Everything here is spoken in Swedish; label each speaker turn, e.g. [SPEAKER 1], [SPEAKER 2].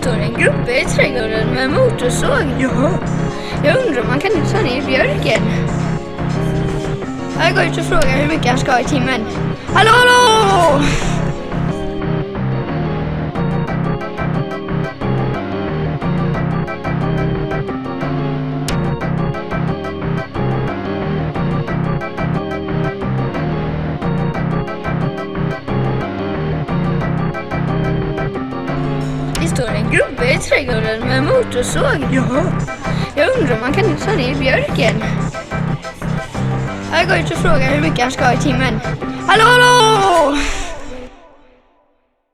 [SPEAKER 1] står en gubbe i trädgården med motorsåg. Ja. Jag undrar om man kan ta ner björken. Jag går ut och frågar hur mycket han ska ha i timmen. Hallå, hallå! Det står en gubbe i trädgården med motorsåg. Ja. Jag undrar om man kan ta ner björken. Jag går ut och frågar hur mycket han ska ha i timmen. Hallå, hallå!